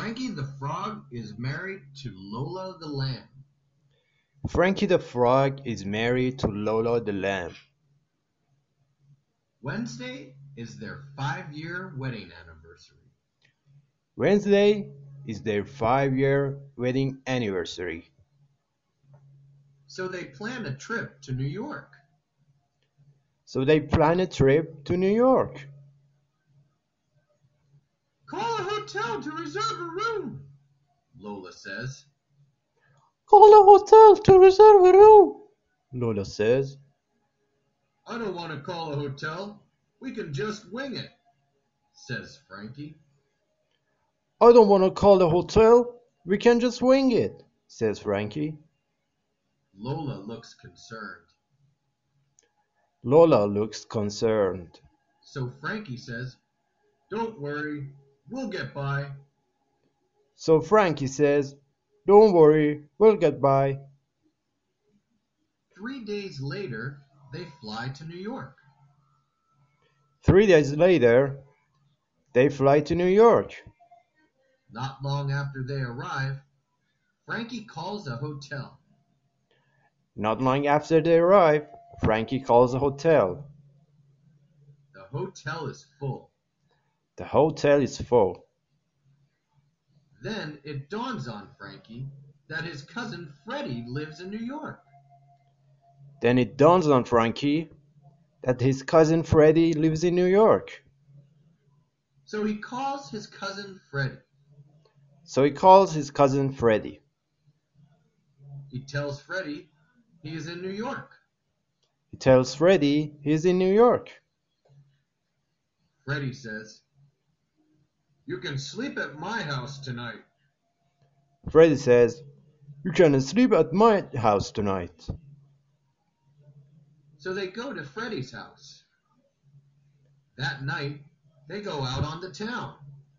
Frankie the Frog is married to Lola the Lamb. Frankie the Frog is married to Lola the Lamb. Wednesday is their 5-year wedding anniversary. Wednesday is their 5-year wedding anniversary. So they plan a trip to New York. So they plan a trip to New York. Call a hotel to reserve a room, Lola says. Call a hotel to reserve a room, Lola says. I don't want to call a hotel. We can just wing it, says Frankie. I don't want to call a hotel. We can just wing it, says Frankie. Lola looks concerned. Lola looks concerned. So Frankie says, don't worry, we'll get by. So Frankie says, don't worry, we'll get by. 3 days later, they fly to New York. 3 days later, they fly to New York. Not long after they arrive, Frankie calls a hotel. Not long after they arrive, Frankie calls a hotel. The hotel is full. The hotel is full. Then it dawns on Frankie that his cousin Freddie lives in New York. Then it dawns on Frankie that his cousin Freddie lives in New York. So he calls his cousin Freddie. He tells Freddie he is in New York. Freddie says, you can sleep at my house tonight. Freddie says, you can sleep at my house tonight. So they go to Freddie's house. That night, they go out on the town.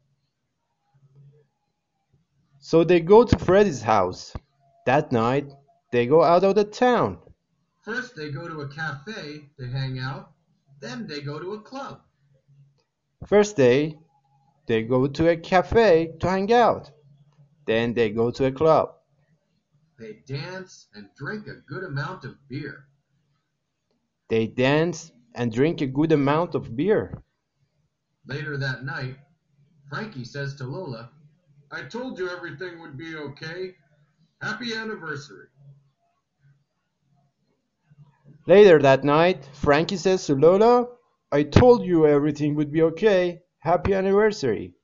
So they go to Freddie's house. That night, they go out of the town. First, they go to a cafe to hang out. Then they go to a club. First day, they go to a cafe to hang out. Then they go to a club. They dance and drink a good amount of beer. Later that night, Frankie says to Lola, I told you everything would be okay. Happy anniversary. Later that night, Frankie says to Lola, I told you everything would be okay. Happy anniversary.